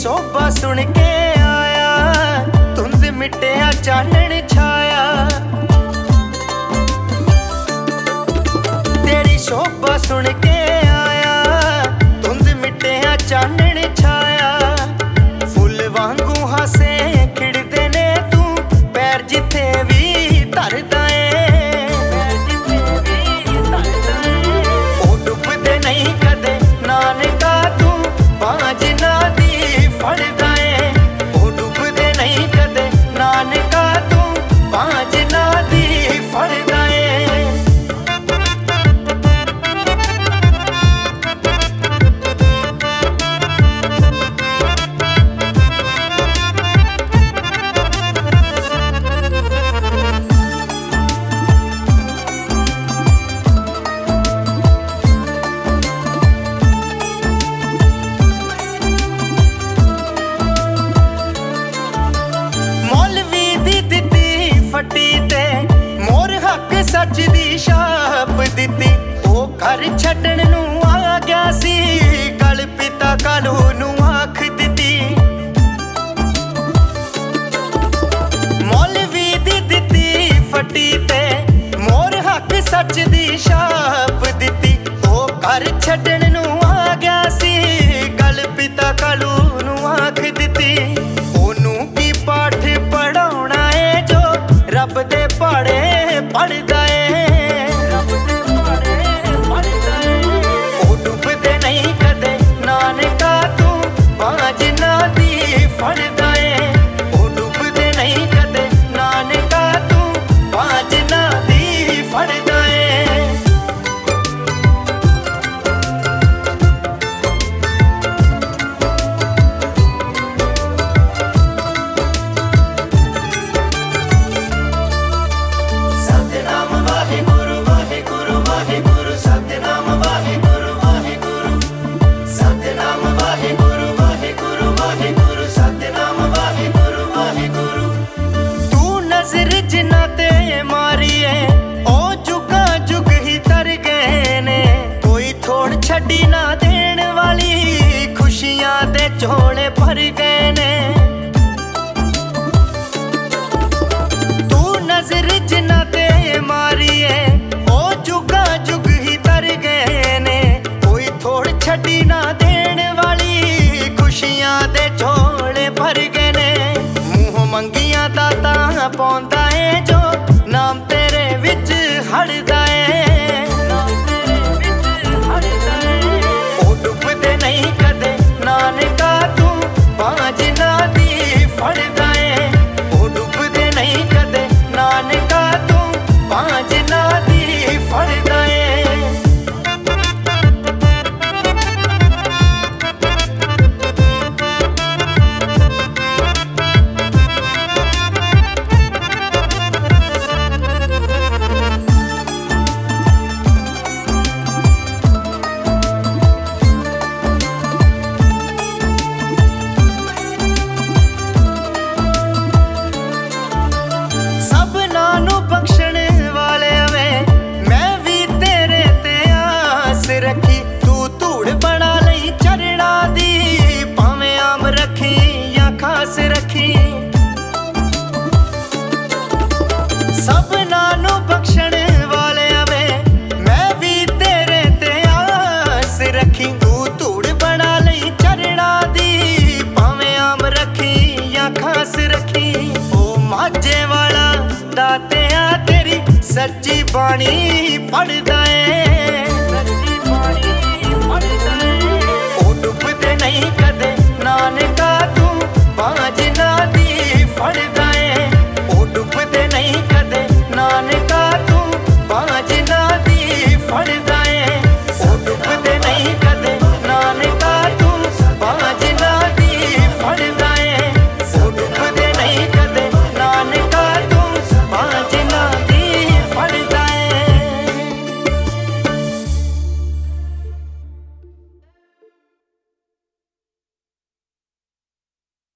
शोभा सुन के आया, धुंध मिटिया चानन छाया। तेरी शोभा सुन के आया, धुंध मिटिया चानन छाया। फुल वांगू हासे खिड़दे ने तू, पैर जिथे भी धरदा है। ओ डुबदे नहीं कदे नानका तू, बांझ ना दी फड़दा है। ओ डुबदे नहीं कदे नानका तू, बांझ ना दी फड़दा है। फटी ते मोर हक सच दी छाप दिती। ओ घर छड्डण नू आ गया सी, गल पिता कालू नू आख दिती। मौलवी दी दिती फटी ते मोर हक सच दी छाप दिती। ओ घर छड्डण नू आ गया सी, गल पिता कालू नू आख दिती। ओनू की पाठ पढ़ाउणा है जो रब दे पहाड़े पढ़दा है। ओ डुबदे नहीं कदे नानका तू, बांझ ना दी फड़दा है। ओ डुबदे नहीं कदे नानका तू, बांझ ना दी फड़दा है। छड्डी ना देण वाली खुशियां दे झोले भर गए ने। तू नजर जिन्ना ते मारी है, ओ जुगा जुग ही तर गए ने। कोई थोड़ छड्डी ना देण वाली खुशियां दे झोले भर गए ने। मूंह मंगियां दाता पाउंदा है जो, नाम तेरे विच हड़दा है। नहीं कदे नानका तू, बांझ ना दी फड़दा है। ओ डुबदे नहीं कदे नानका तू, बांझ ना दी फड़दा है। रखी तू धूड़ बना लई चरणा दी, भावें आम रखी या खास रखी। सबना नू बख्शण वाले वे, मैं भी तेरे ते आस रखी। तू धूड़ बना लई चरणा दी, भावें आम रखी या खास रखी। ओ माझे वाला दातिया तेरी सच्ची बाणी पढ़दा है। ओ डुबदे नहीं कदे नानका